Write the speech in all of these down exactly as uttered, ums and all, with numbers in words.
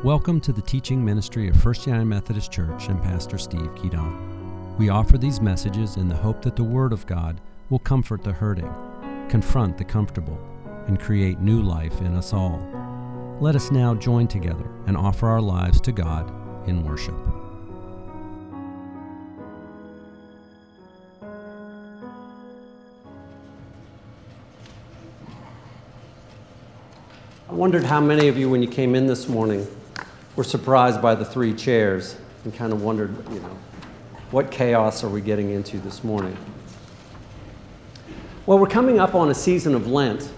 Welcome to the teaching ministry of First United Methodist Church and Pastor Steve Keaton. We offer these messages in the hope that the Word of God will comfort the hurting, confront the comfortable, and create new life in us all. Let us now join together and offer our lives to God in worship. I wondered how many of you, when you came in this morning, were surprised by the three chairs and kind of wondered, you know, what chaos are we getting into this morning? Well, we're coming up on a season of Lent.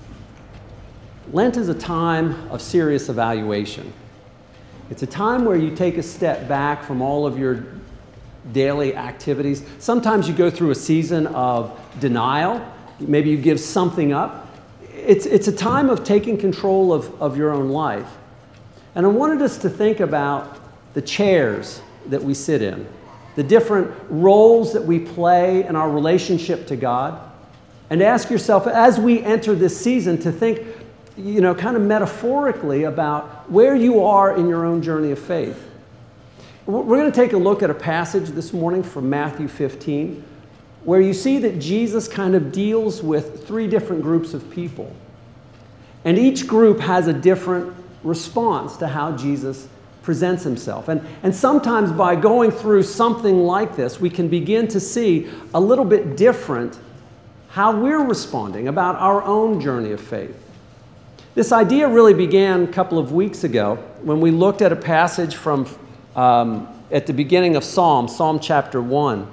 Lent is a time of serious evaluation. It's a time where you take a step back from all of your daily activities. Sometimes you go through a season of denial. Maybe you give something up. It's, it's a time of taking control of, of your own life. And I wanted us to think about the chairs that we sit in, the different roles that we play in our relationship to God, and ask yourself, as we enter this season, to think, you know, kind of metaphorically about where you are in your own journey of faith. We're going to take a look at a passage this morning from Matthew fifteen, where you see that Jesus kind of deals with three different groups of people. And each group has a different response to how Jesus presents himself. And, and sometimes by going through something like this, we can begin to see a little bit different how we're responding about our own journey of faith. This idea really began a couple of weeks ago when we looked at a passage from um, at the beginning of Psalm, Psalm chapter one.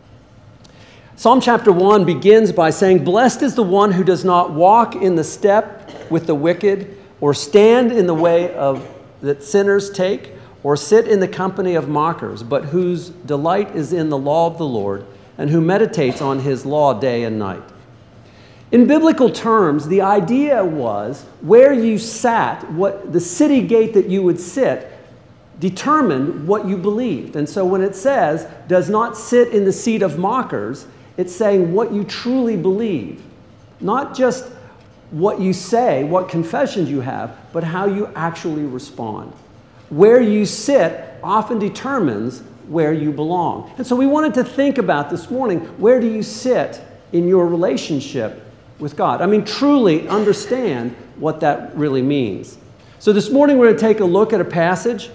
Psalm chapter one begins by saying, "Blessed is the one who does not walk in the step with the wicked, or stand in the way of that sinners take, or sit in the company of mockers, but whose delight is in the law of the Lord, and who meditates on his law day and night." In biblical terms, the idea was where you sat, what the city gate that you would sit, determined what you believed. And so when it says, "does not sit in the seat of mockers," it's saying what you truly believe. Not just what you say, what confessions you have, but how you actually respond. Where you sit often determines where you belong. And so we wanted to think about this morning, where do you sit in your relationship with God? I mean, truly understand what that really means. So this morning we're going to take a look at a passage.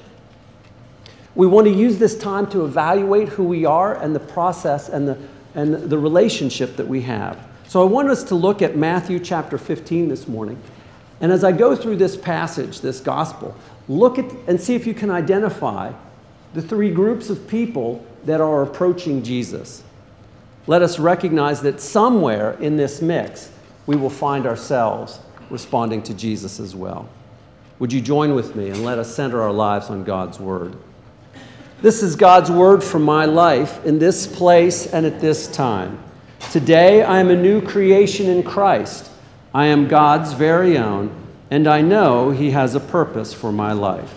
We want to use this time to evaluate who we are and the process and the, and the relationship that we have. So I want us to look at Matthew chapter fifteen this morning. And as I go through this passage, this gospel, look at and see if you can identify the three groups of people that are approaching Jesus. Let us recognize that somewhere in this mix, we will find ourselves responding to Jesus as well. Would you join with me and let us center our lives on God's word? This is God's word for my life in this place and at this time. Today I am a new creation in Christ. I am God's very own, and I know He has a purpose for my life.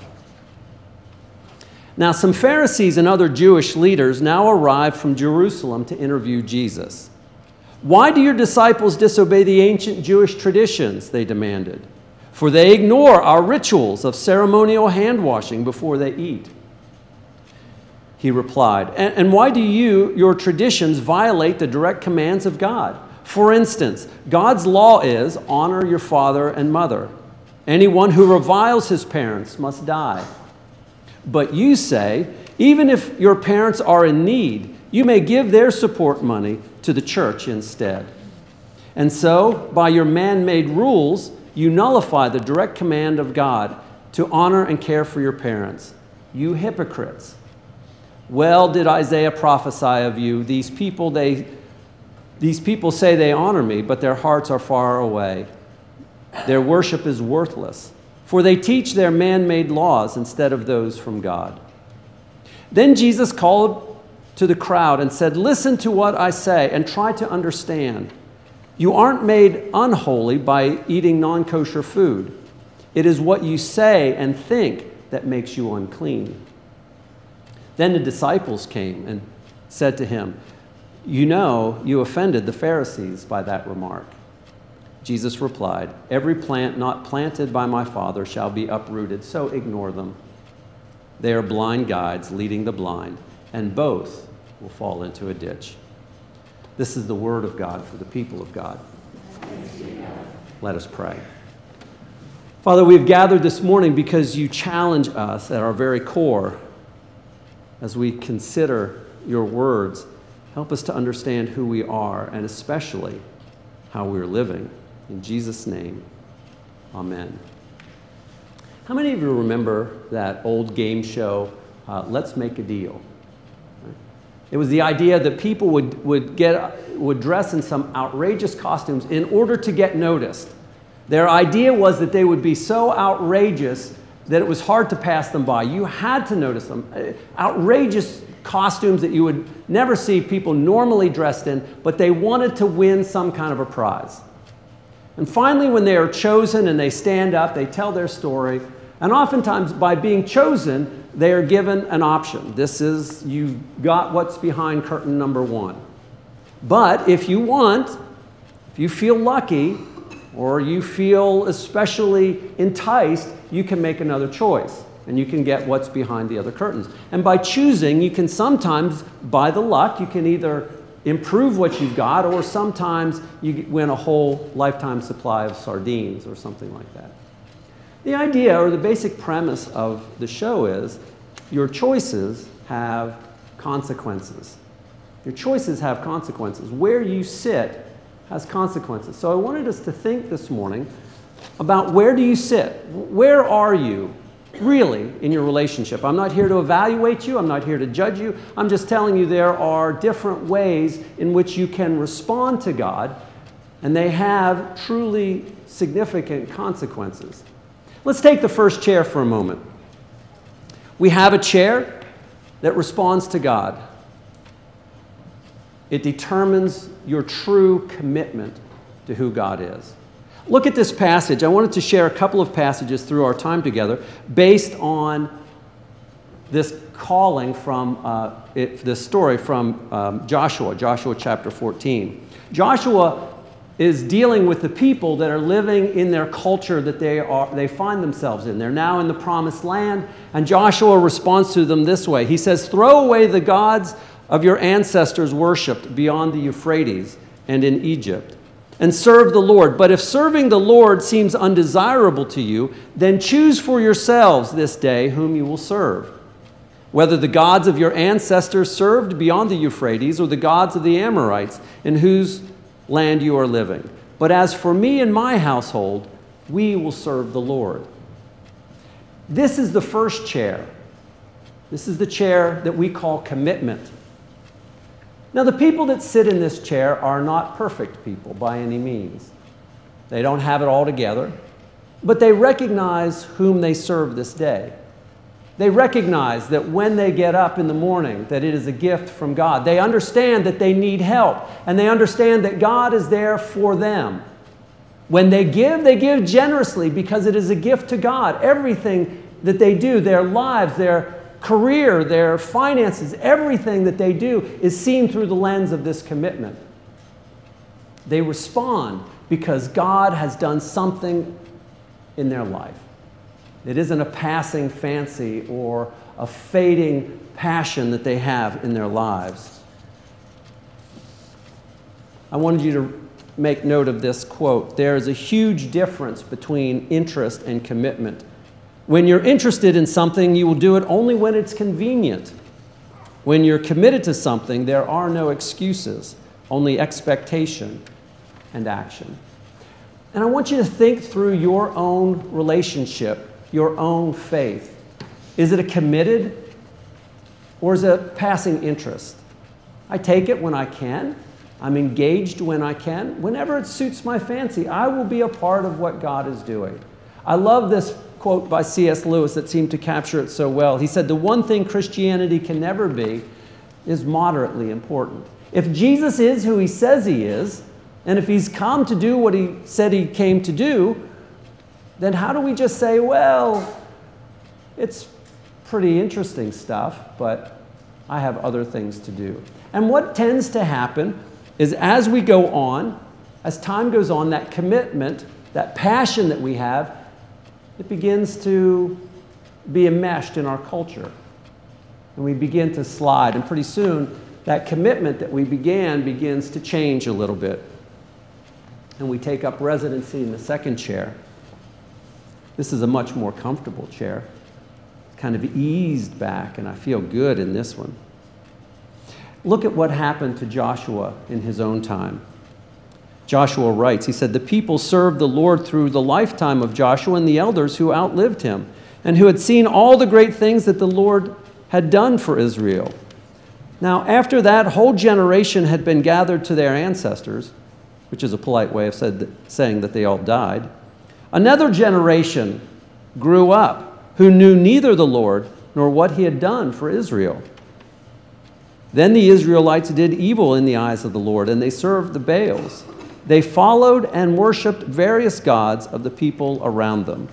Now, some Pharisees and other Jewish leaders now arrived from Jerusalem to interview Jesus. "Why do your disciples disobey the ancient Jewish traditions?" they demanded. "For they ignore our rituals of ceremonial hand washing before they eat." He replied, and, and why do you, your traditions, violate the direct commands of God? For instance, God's law is, honor your father and mother. Anyone who reviles his parents must die. But you say, even if your parents are in need, you may give their support money to the church instead. And so, by your man-made rules, you nullify the direct command of God to honor and care for your parents. You hypocrites. Well did Isaiah prophesy of you, these people, they, these people say they honor me, but their hearts are far away. Their worship is worthless, for they teach their man-made laws instead of those from God. Then Jesus called to the crowd and said, "Listen to what I say and try to understand. You aren't made unholy by eating non-kosher food. It is what you say and think that makes you unclean." Then the disciples came and said to him, "You know, you offended the Pharisees by that remark." Jesus replied, "Every plant not planted by my Father shall be uprooted, so ignore them. They are blind guides leading the blind, and both will fall into a ditch." This is the word of God for the people of God. Let us pray. Father, we've gathered this morning because you challenge us at our very core as we consider your words. Help us to understand who we are and especially how we're living. In Jesus' name, amen. How many of you remember that old game show, uh, Let's Make a Deal? It was the idea that people would, would, get, would dress in some outrageous costumes in order to get noticed. Their idea was that they would be so outrageous that it was hard to pass them by. You had to notice them. Outrageous costumes that you would never see people normally dressed in, but they wanted to win some kind of a prize. And finally, when they are chosen and they stand up, they tell their story, and oftentimes by being chosen, they are given an option. This is, you got what's behind curtain number one. But if you want, if you feel lucky, or you feel especially enticed, you can make another choice, and you can get what's behind the other curtains. And by choosing, you can sometimes, by the luck, you can either improve what you've got, or sometimes you win a whole lifetime supply of sardines or something like that. The idea, or the basic premise of the show is, your choices have consequences. Your choices have consequences. Where you sit has consequences. So I wanted us to think this morning about, where do you sit? Where are you really in your relationship? I'm not here to evaluate you. I'm not here to judge you. I'm just telling you there are different ways in which you can respond to God, and they have truly significant consequences. Let's take the first chair for a moment. We have a chair that responds to God. It determines your true commitment to who God is. Look at this passage. I wanted to share a couple of passages through our time together based on this calling from, uh, it, this story from um, Joshua, Joshua chapter fourteen. Joshua is dealing with the people that are living in their culture that they are they find themselves in. They're now in the promised land, and Joshua responds to them this way. He says, "Throw away the gods of your ancestors worshipped beyond the Euphrates and in Egypt, and serve the Lord. But if serving the Lord seems undesirable to you, then choose for yourselves this day whom you will serve, whether the gods of your ancestors served beyond the Euphrates or the gods of the Amorites in whose land you are living. But as for me and my household, we will serve the Lord." This is the first chair. This is the chair that we call commitment. Now, the people that sit in this chair are not perfect people by any means. They don't have it all together, but they recognize whom they serve this day. They recognize that when they get up in the morning, that it is a gift from God. They understand that they need help, and they understand that God is there for them. When they give, they give generously because it is a gift to God. Everything that they do, their lives, their career, their finances, everything that they do is seen through the lens of this commitment. They respond because God has done something in their life. It isn't a passing fancy or a fading passion that they have in their lives. I wanted you to make note of this quote. There is a huge difference between interest and commitment. When you're interested in something, you will do it only when it's convenient. When you're committed to something, there are no excuses, only expectation and action. And I want you to think through your own relationship, your own faith. Is it a committed or is it a passing interest? I take it when I can. I'm engaged when I can. Whenever it suits my fancy, I will be a part of what God is doing. I love this quote by C S Lewis that seemed to capture it so well. He said, "The one thing Christianity can never be is moderately important." If Jesus is who he says he is, and if he's come to do what he said he came to do, then how do we just say, well, it's pretty interesting stuff, but I have other things to do? And what tends to happen is as we go on, as time goes on, that commitment, that passion that we have, it begins to be enmeshed in our culture. And we begin to slide. And pretty soon, that commitment that we began begins to change a little bit. And we take up residency in the second chair. This is a much more comfortable chair. It's kind of eased back, and I feel good in this one. Look at what happened to Joshua in his own time. Joshua writes, he said, "The people served the Lord through the lifetime of Joshua and the elders who outlived him, and who had seen all the great things that the Lord had done for Israel." Now, after that whole generation had been gathered to their ancestors, which is a polite way of said, saying that they all died, another generation grew up who knew neither the Lord nor what he had done for Israel. Then the Israelites did evil in the eyes of the Lord, and they served the Baals. They followed and worshipped various gods of the people around them.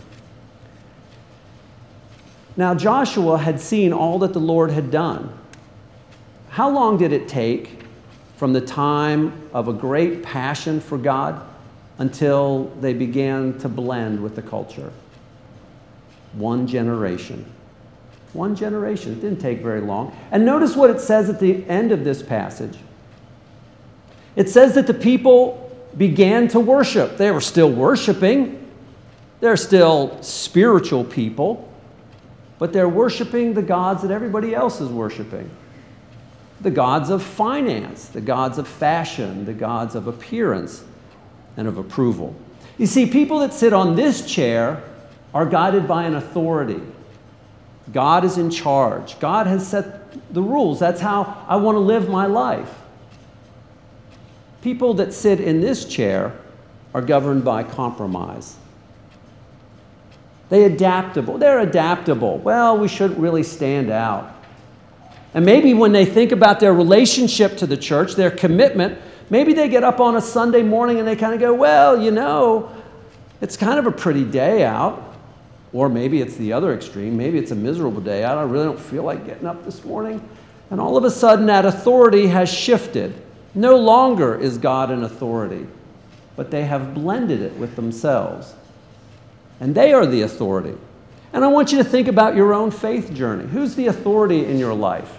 Now Joshua had seen all that the Lord had done. How long did it take from the time of a great passion for God until they began to blend with the culture? One generation. One generation. It didn't take very long. And notice what it says at the end of this passage. It says that the people began to worship. They were still worshiping. They're still spiritual people, but they're worshiping the gods that everybody else is worshiping. The gods of finance, the gods of fashion, the gods of appearance and of approval. You see, people that sit on this chair are guided by an authority. God is in charge. God has set the rules. That's how I want to live my life. People that sit in this chair are governed by compromise. They're adaptable. They're adaptable. Well, we shouldn't really stand out. And maybe when they think about their relationship to the church, their commitment, maybe they get up on a Sunday morning and they kind of go, well, you know, it's kind of a pretty day out. Or maybe it's the other extreme. Maybe it's a miserable day out. I really don't feel like getting up this morning. And all of a sudden, that authority has shifted. No longer is God an authority, but they have blended it with themselves. And they are the authority. And I want you to think about your own faith journey. Who's the authority in your life?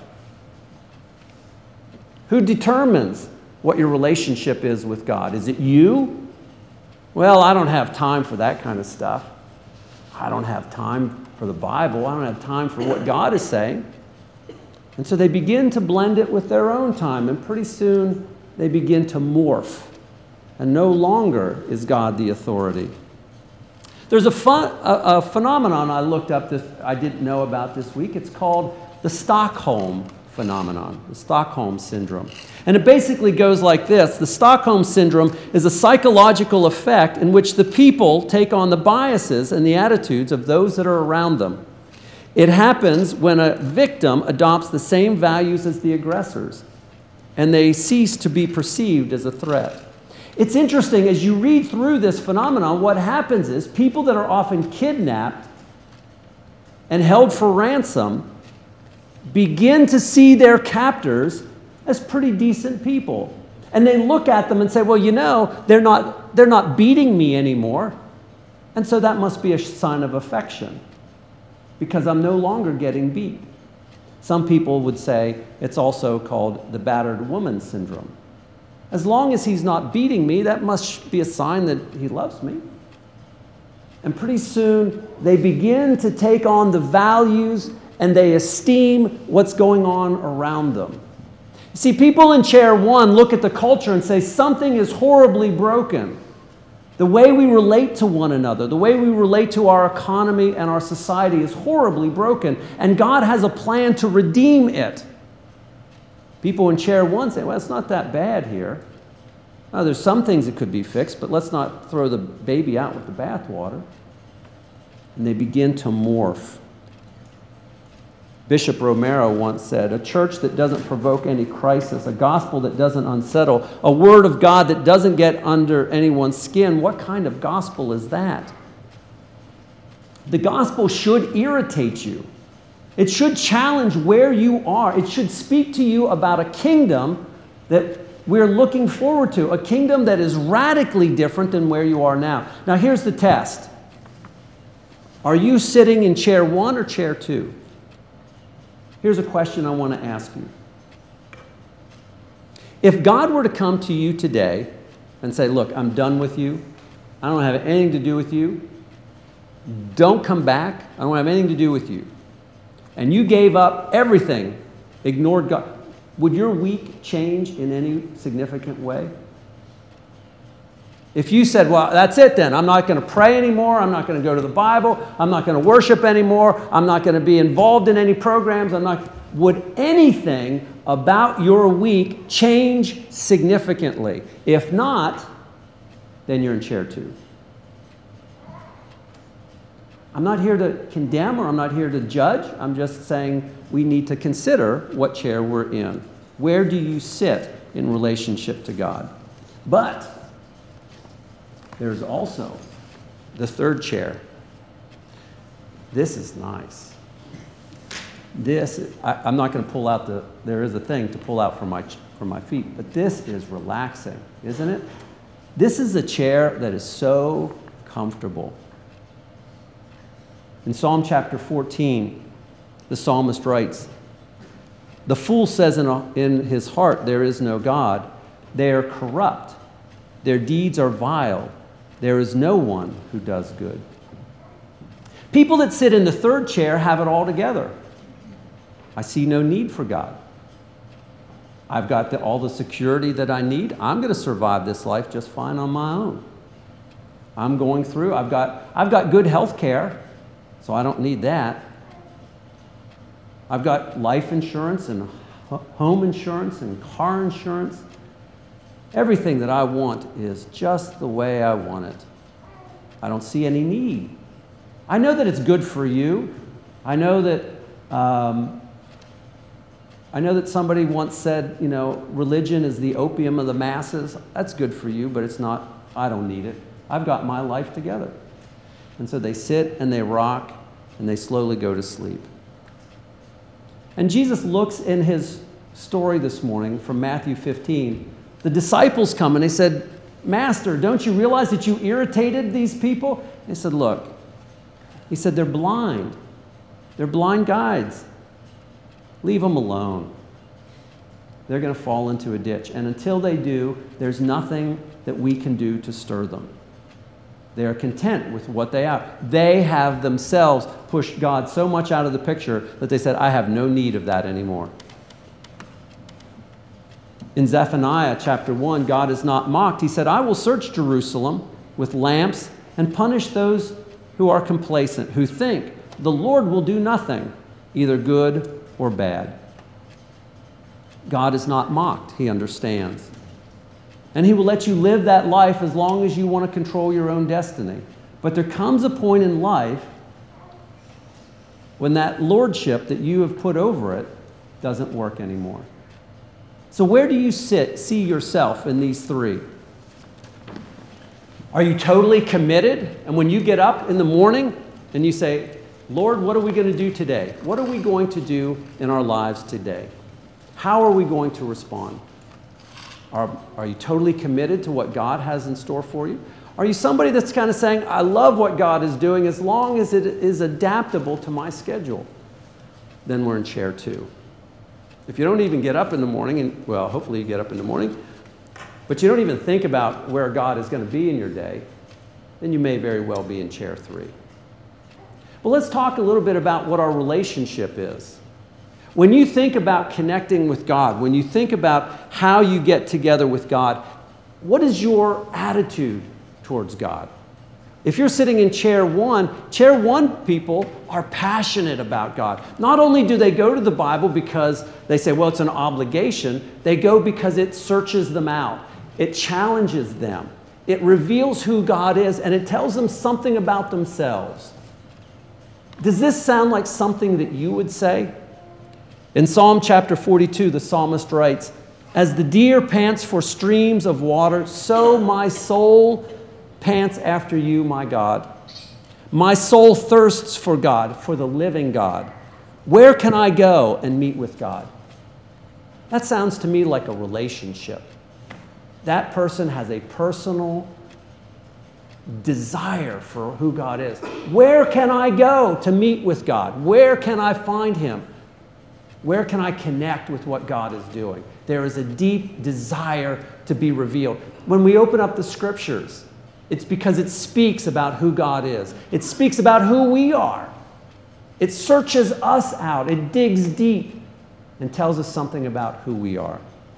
Who determines what your relationship is with God? Is it you? Well, I don't have time for that kind of stuff. I don't have time for the Bible. I don't have time for what God is saying. And so they begin to blend it with their own time, and pretty soon they begin to morph. And no longer is God the authority. There's a, fun, a, a phenomenon I looked up this, I didn't know about this week. It's called the Stockholm phenomenon, the Stockholm syndrome. And it basically goes like this. The Stockholm syndrome is a psychological effect in which the people take on the biases and the attitudes of those that are around them. It happens when a victim adopts the same values as the aggressors, and they cease to be perceived as a threat. It's interesting, as you read through this phenomenon, what happens is people that are often kidnapped and held for ransom begin to see their captors as pretty decent people. And they look at them and say, well, you know, they're not, they're not beating me anymore. And so that must be a sign of affection, because I'm no longer getting beat. Some people would say it's also called the battered woman syndrome. As long as he's not beating me, that must be a sign that he loves me. And pretty soon, they begin to take on the values and they esteem what's going on around them. You see, people in chair one look at the culture and say something is horribly broken. The way we relate to one another, the way we relate to our economy and our society is horribly broken, and God has a plan to redeem it. People in chair one say, well, it's not that bad here. Now, there's some things that could be fixed, but let's not throw the baby out with the bathwater. And they begin to morph. Bishop Romero once said, a church that doesn't provoke any crisis, a gospel that doesn't unsettle, a word of God that doesn't get under anyone's skin, what kind of gospel is that? The gospel should irritate you. It should challenge where you are. It should speak to you about a kingdom that we're looking forward to, a kingdom that is radically different than where you are now. Now here's the test. Are you sitting in chair one or chair two? Here's a question I want to ask you. If God were to come to you today and say, look, I'm done with you. I don't have anything to do with you. Don't come back. I don't have anything to do with you. And you gave up everything, ignored God. Would your week change in any significant way? If you said, well, that's it then. I'm not going to pray anymore. I'm not going to go to the Bible. I'm not going to worship anymore. I'm not going to be involved in any programs. I'm not. Would anything about your week change significantly? If not, then you're in chair two. I'm not here to condemn or I'm not here to judge. I'm just saying we need to consider what chair we're in. Where do you sit in relationship to God? But there's also the third chair. This is nice. This, I, I'm not going to pull out the, there is a thing to pull out from my, from my feet, but this is relaxing, isn't it? This is a chair that is so comfortable. In Psalm chapter fourteen, the psalmist writes, "The fool says in, in his heart, there is no God. They are corrupt. Their deeds are vile. There is no one who does good." People that sit in the third chair have it all together. I see no need for God. I've got the, all the security that I need. I'm going to survive this life just fine on my own. I'm going through. I've got, I've got good health care, so I don't need that. I've got life insurance and home insurance and car insurance. Everything that I want is just the way I want it. I don't see any need. I know that it's good for you. I know that um, I know that somebody once said, you know, religion is the opium of the masses. That's good for you, but it's not. I don't need it. I've got my life together. And so they sit and they rock and they slowly go to sleep. And Jesus looks in his story this morning from Matthew fifteen. The disciples come and they said, "Master, don't you realize that you irritated these people?" He said, "Look," he said, "they're blind. They're blind guides. Leave them alone. They're going to fall into a ditch. And until they do, there's nothing that we can do to stir them. They are content with what they are." They have themselves pushed God so much out of the picture that they said, "I have no need of that anymore." In Zephaniah chapter one, God is not mocked. He said, "I will search Jerusalem with lamps and punish those who are complacent, who think the Lord will do nothing, either good or bad." God is not mocked. He understands. And he will let you live that life as long as you want to control your own destiny. But there comes a point in life when that lordship that you have put over it doesn't work anymore. So where do you sit, see yourself in these three? Are you totally committed? And when you get up in the morning and you say, "Lord, what are we going to do today? What are we going to do in our lives today? How are we going to respond?" Are, are you totally committed to what God has in store for you? Are you somebody that's kind of saying, "I love what God is doing as long as it is adaptable to my schedule"? Then we're in chair two. If you don't even get up in the morning, and well, hopefully you get up in the morning, but you don't even think about where God is going to be in your day, then you may very well be in chair three. Well, let's talk a little bit about what our relationship is. When you think about connecting with God, when you think about how you get together with God, what is your attitude towards God? If you're sitting in chair one, chair one people are passionate about God. Not only do they go to the Bible because they say, well, it's an obligation, they go because it searches them out. It challenges them. It reveals who God is, and it tells them something about themselves. Does this sound like something that you would say? In Psalm chapter forty-two, the psalmist writes, "As the deer pants for streams of water, so my soul pants after you, my God. My soul thirsts for God, for the living God. Where can I go and meet with God?" That sounds to me like a relationship. that person has a personal desire for who God is. Where can I go to meet with God? Where can I find Him? Where can I connect with what God is doing? There is a deep desire to be revealed. When we open up the Scriptures, it's because it speaks about who God is. It speaks about who we are. It searches us out. It digs deep and tells us something about who we are.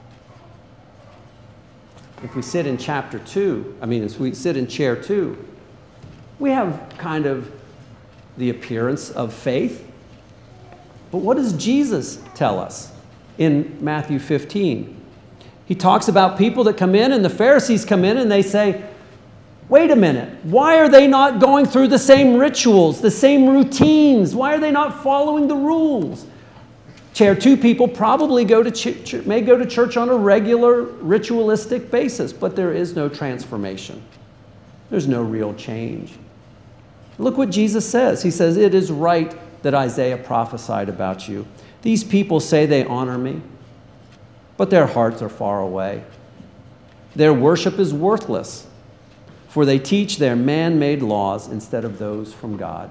If we sit in chapter two, I mean, if we sit in chair two, we have kind of the appearance of faith. But what does Jesus tell us in Matthew fifteen? He talks about people that come in, and the Pharisees come in and they say, wait a minute, why are they not going through the same rituals, the same routines? Why are they not following the rules? Chair two people probably go to ch- may go to church on a regular ritualistic basis, but there is no transformation. There's no real change. Look what Jesus says. He says, it is right that Isaiah prophesied about you. These people say they honor me, but their hearts are far away. Their worship is worthless, for they teach their man-made laws instead of those from God.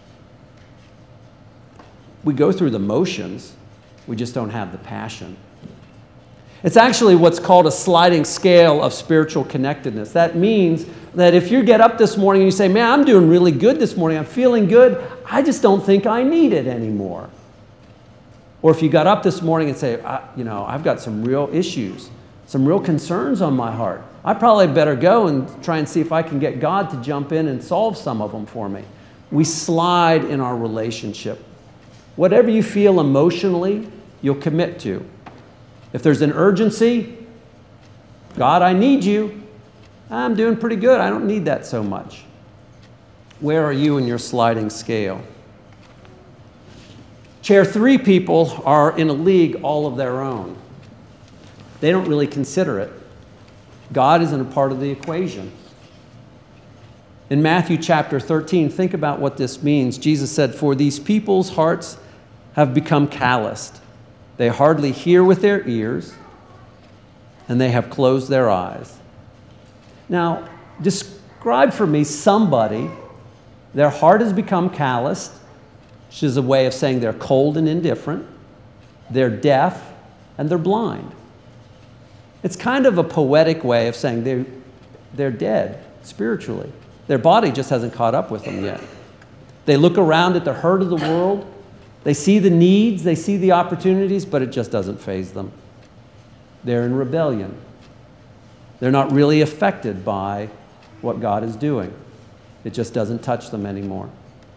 We go through the motions, we just don't have the passion. It's actually what's called a sliding scale of spiritual connectedness. That means that if you get up this morning and you say, man, I'm doing really good this morning, I'm feeling good, I just don't think I need it anymore. Or if you got up this morning and say, I, you know, I've got some real issues, some real concerns on my heart, I probably better go and try and see if I can get God to jump in and solve some of them for me. We slide in our relationship. Whatever you feel emotionally, you'll commit to. If there's an urgency, God, I need you. I'm doing pretty good. I don't need that so much. Where are you in your sliding scale? Chair three people are in a league all of their own. They don't really consider it. God isn't a part of the equation. In Matthew chapter thirteen, think about what this means. Jesus said, for these people's hearts have become calloused. They hardly hear with their ears, and they have closed their eyes. Now, describe for me somebody, their heart has become calloused, which is a way of saying they're cold and indifferent, they're deaf, and they're blind. It's kind of a poetic way of saying they're, they're dead spiritually. Their body just hasn't caught up with them yet. They look around at the hurt of the world. They see the needs, they see the opportunities, but it just doesn't faze them. They're in rebellion. They're not really affected by what God is doing. It just doesn't touch them anymore.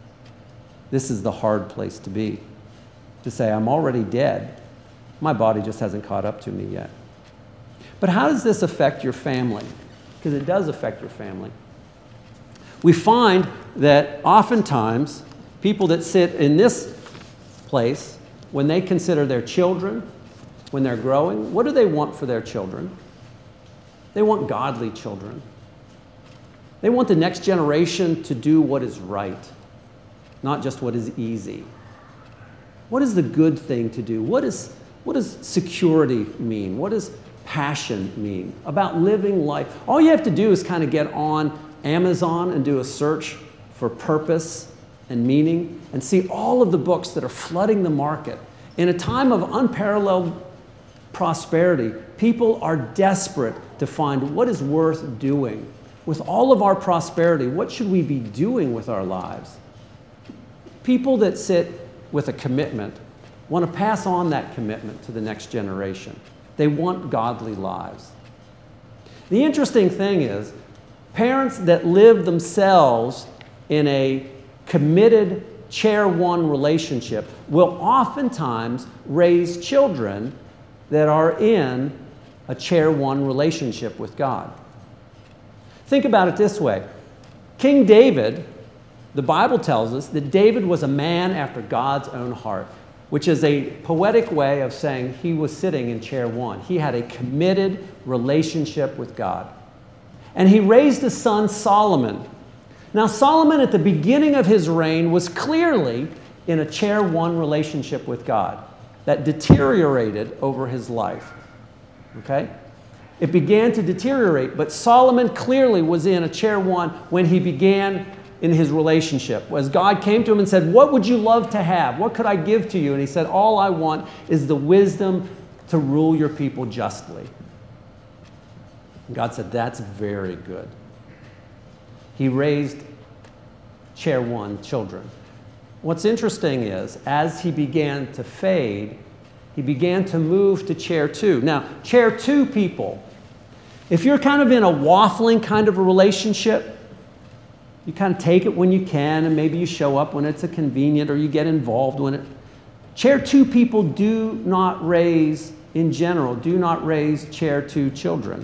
This is the hard place to be. To say, I'm already dead. My body just hasn't caught up to me yet. But how does this affect your family? Because it does affect your family. We find that oftentimes people that sit in this place, when they consider their children, when they're growing, what do they want for their children? They want godly children. They want the next generation to do what is right, not just what is easy. What is the good thing to do? What is, what does security mean? What does passion mean? About living life. All you have to do is kind of get on Amazon and do a search for purpose and meaning and see all of the books that are flooding the market. In a time of unparalleled prosperity, people are desperate to find what is worth doing. With all of our prosperity, what should we be doing with our lives? People that sit with a commitment want to pass on that commitment to the next generation. They want godly lives. The interesting thing is, parents that live themselves in a committed chair one relationship will oftentimes raise children that are in a chair one relationship with God. Think about it this way. King David, the Bible tells us that David was a man after God's own heart, which is a poetic way of saying he was sitting in chair one. He had a committed relationship with God. And he raised a son, Solomon. Now, Solomon, at the beginning of his reign, was clearly in a chair one relationship with God that deteriorated over his life. Okay? It began to deteriorate, but Solomon clearly was in a chair one when he began in his relationship. As God came to him and said, what would you love to have? What could I give to you? And he said, all I want is the wisdom to rule your people justly. And God said, that's very good. He raised chair one children. What's interesting is, as he began to fade, he began to move to chair two. Now, chair two people, if you're kind of in a waffling kind of a relationship, you kind of take it when you can, and maybe you show up when it's a convenient, or you get involved when it... Chair two people do not raise, in general, do not raise chair two children.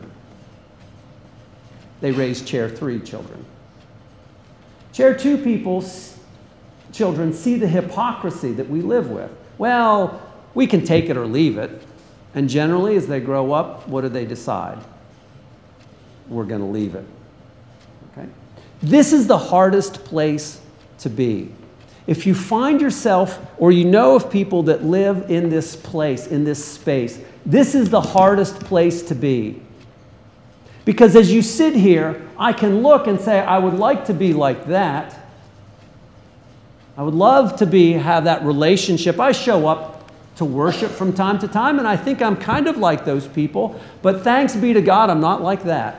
They raise chair three children. Chair two people's children see the hypocrisy that we live with. Well, we can take it or leave it. And generally, as they grow up, what do they decide? We're going to leave it. Okay? This is the hardest place to be. If you find yourself, or you know of people that live in this place, in this space, this is the hardest place to be. Because as you sit here, I can look and say, I would like to be like that. I would love to be, have that relationship. I show up to worship from time to time, and I think I'm kind of like those people, but thanks be to God, I'm not like that.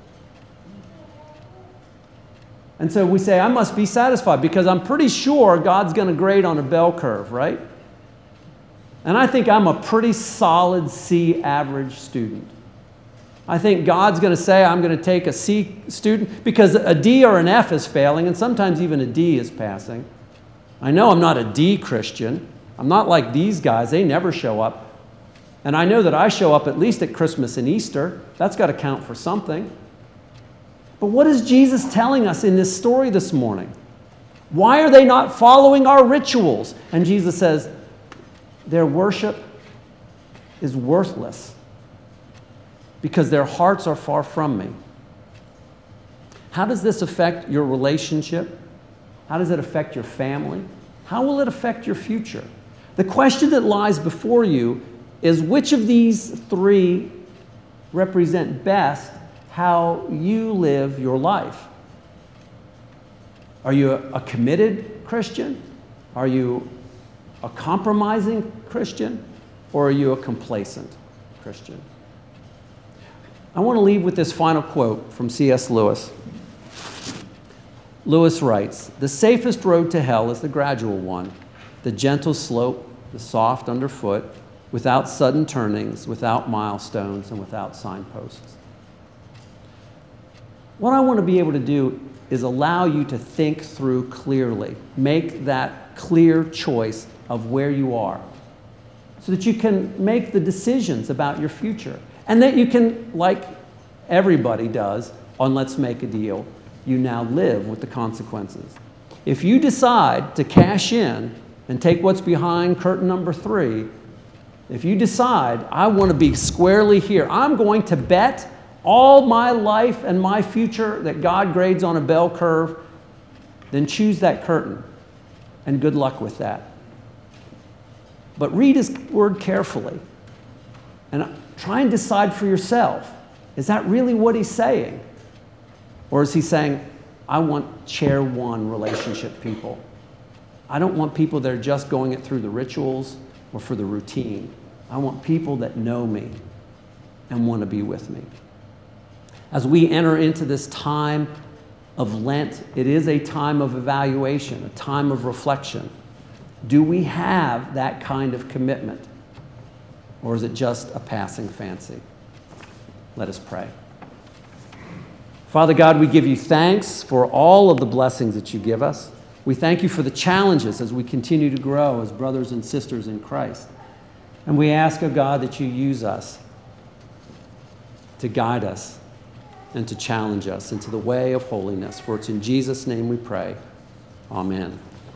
And so we say, I must be satisfied, because I'm pretty sure God's going to grade on a bell curve, right? And I think I'm a pretty solid C average student. I think God's going to say I'm going to take a C student, because a D or an F is failing, and sometimes even a D is passing. I know I'm not a D Christian. I'm not like these guys. They never show up. And I know that I show up at least at Christmas and Easter. That's got to count for something. But what is Jesus telling us in this story this morning? Why are they not following our rituals? And Jesus says, their worship is worthless because their hearts are far from me. How does this affect your relationship? How does it affect your family? How will it affect your future? The question that lies before you is, which of these three represent best how you live your life? Are you a committed Christian? Are you a compromising Christian? Or are you a complacent Christian? I want to leave with this final quote from C S Lewis. Lewis writes, "The safest road to hell is the gradual one, the gentle slope, the soft underfoot, without sudden turnings, without milestones, and without signposts." What I want to be able to do is allow you to think through clearly. Make that clear choice of where you are so that you can make the decisions about your future. And that you can, like everybody does on Let's Make a Deal, you now live with the consequences. If you decide to cash in and take what's behind curtain number three, if you decide, I want to be squarely here, I'm going to bet all my life and my future that God grades on a bell curve, then choose that curtain. And good luck with that. But read his word carefully. And try and decide for yourself, is that really what he's saying? Or is he saying, I want chair one relationship people. I don't want people that are just going it through the rituals or for the routine. I want people that know me and want to be with me. As we enter into this time of Lent, it is a time of evaluation, a time of reflection. Do we have that kind of commitment? Or is it just a passing fancy? Let us pray. Father God, we give you thanks for all of the blessings that you give us. We thank you for the challenges as we continue to grow as brothers and sisters in Christ. And we ask, oh God, that you use us to guide us and to challenge us into the way of holiness. For it's in Jesus' name we pray. Amen.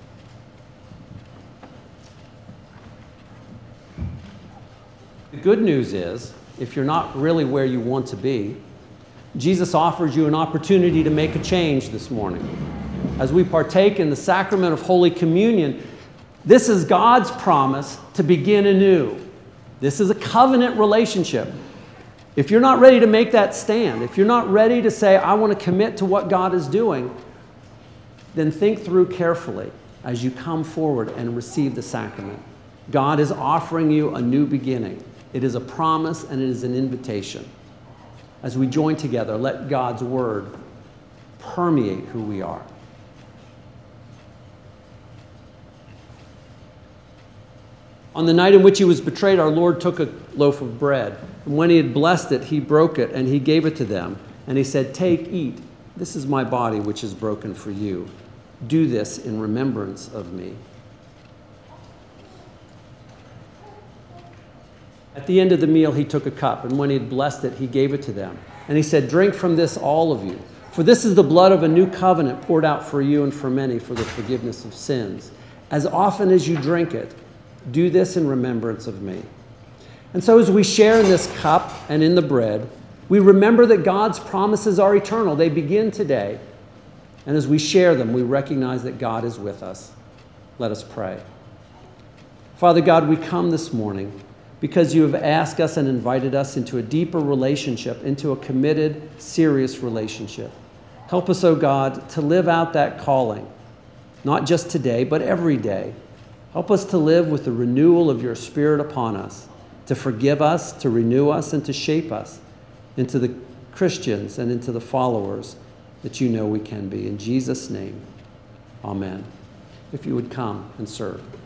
The good news is, if you're not really where you want to be, Jesus offers you an opportunity to make a change this morning. As we partake in the sacrament of Holy Communion, this is God's promise to begin anew. This is a covenant relationship. If you're not ready to make that stand, if you're not ready to say, I want to commit to what God is doing, then think through carefully as you come forward and receive the sacrament. God is offering you a new beginning. It is a promise and it is an invitation. As we join together, let God's word permeate who we are. On the night in which he was betrayed, our Lord took a loaf of bread. And when he had blessed it, he broke it and he gave it to them. And he said, "Take, eat. This is my body, which is broken for you. Do this in remembrance of me." At the end of the meal, he took a cup. And when he had blessed it, he gave it to them. And he said, "Drink from this, all of you. For this is the blood of a new covenant poured out for you and for many for the forgiveness of sins. As often as you drink it, do this in remembrance of me." And so as we share in this cup and in the bread, we remember that God's promises are eternal. They begin today. And as we share them, we recognize that God is with us. Let us pray. Father God, we come this morning because you have asked us and invited us into a deeper relationship, into a committed, serious relationship. Help us, O God, to live out that calling, not just today, but every day. Help us to live with the renewal of your Spirit upon us, to forgive us, to renew us, and to shape us into the Christians and into the followers that you know we can be. In Jesus' name, amen. If you would come and serve.